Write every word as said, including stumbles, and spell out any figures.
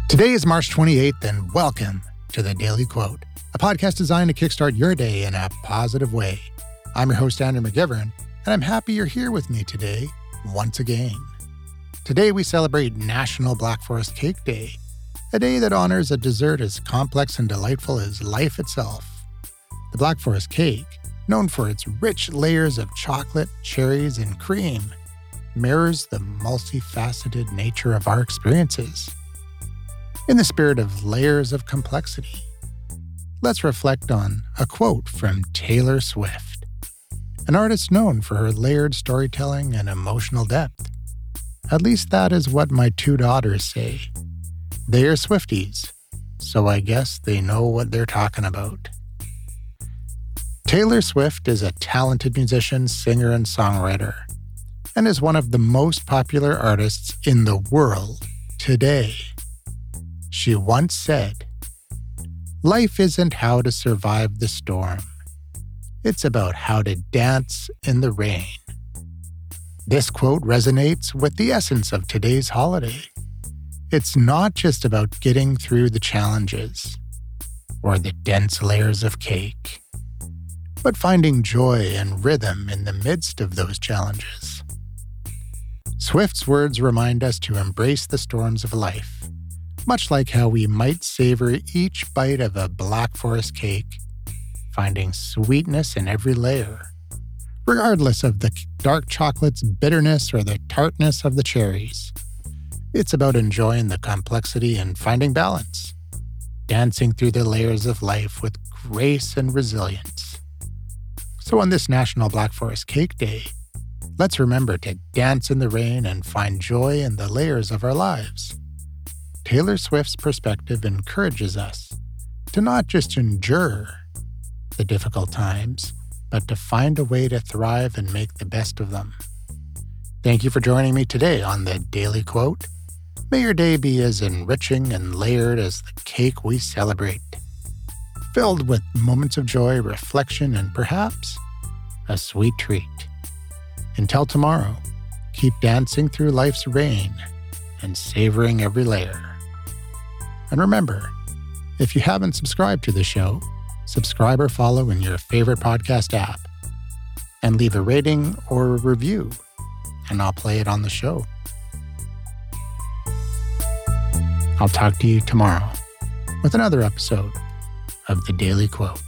Today is March twenty-eighth, and welcome to The Daily Quote, a podcast designed to kickstart your day in a positive way. I'm your host, Andrew McGivern, and I'm happy you're here with me today once again. Today we celebrate National Black Forest Cake Day, a day that honors a dessert as complex and delightful as life itself. The Black Forest cake, known for its rich layers of chocolate, cherries, and cream, mirrors the multifaceted nature of our experiences. In the spirit of layers of complexity, let's reflect on a quote from Taylor Swift, an artist known for her layered storytelling and emotional depth. At least that is what my two daughters say. They are Swifties, so I guess they know what they're talking about. Taylor Swift is a talented musician, singer, and songwriter, and is one of the most popular artists in the world today. She once said, "Life isn't how to survive the storm. It's about how to dance in the rain." This quote resonates with the essence of today's holiday. It's not just about getting through the challenges or the dense layers of cake, but finding joy and rhythm in the midst of those challenges. Swift's words remind us to embrace the storms of life, much like how we might savor each bite of a Black Forest cake, finding sweetness in every layer, regardless of the dark chocolate's bitterness or the tartness of the cherries. It's about enjoying the complexity and finding balance, dancing through the layers of life with grace and resilience. So on this National Black Forest Cake Day, let's remember to dance in the rain and find joy in the layers of our lives. Taylor Swift's perspective encourages us to not just endure the difficult times, but to find a way to thrive and make the best of them. Thank you for joining me today on The Daily Quote. May your day be as enriching and layered as the cake we celebrate, filled with moments of joy, reflection, and perhaps a sweet treat. Until tomorrow, keep dancing through life's rain and savoring every layer. And remember, if you haven't subscribed to the show, subscribe or follow in your favorite podcast app, and leave a rating or a review, and I'll play it on the show. I'll talk to you tomorrow with another episode of The Daily Quote.